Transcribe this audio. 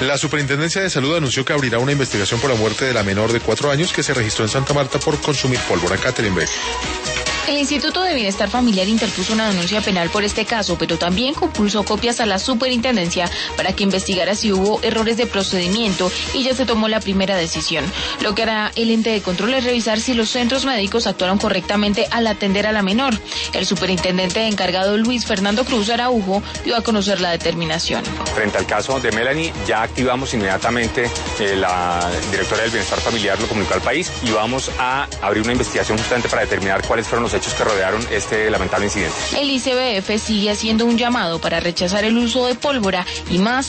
La Superintendencia de Salud anunció que abrirá una investigación por la muerte de la menor de 4 años que se registró en Santa Marta por consumir pólvora. Catherine Beck. El Instituto de Bienestar Familiar interpuso una denuncia penal por este caso, pero también compulsó copias a la superintendencia para que investigara si hubo errores de procedimiento y ya se tomó la primera decisión. Lo que hará el ente de control es revisar si los centros médicos actuaron correctamente al atender a la menor. El superintendente encargado Luis Fernando Cruz Araujo dio a conocer la determinación. Frente al caso de Melanie, ya activamos inmediatamente, la directora del Bienestar Familiar lo comunicó al país y vamos a abrir una investigación justamente para determinar cuáles fueron los hechos que rodearon este lamentable incidente. El ICBF sigue haciendo un llamado para rechazar el uso de pólvora y más